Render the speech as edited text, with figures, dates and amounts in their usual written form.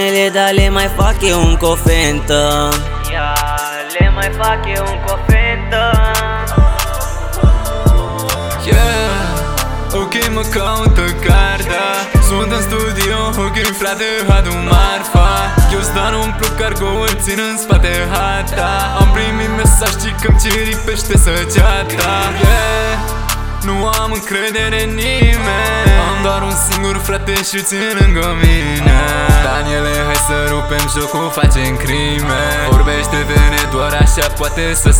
Dar le mai fac eu încă o fentă. Le mai fac eu încă o fentă. Ok, mă caută carda. Sunt în studio, ok frate, adu marfa. Eu stan umplu cargoul, țin în spate hata. Am primit mesaj, ci că-mi ciripește săgeata. Nu am încredere în nimeni. Am doar un singur frate și-l țin lângă mine. Daniele, hai să rupem jocul, facem crime. Vorbește bine, doar așa poate să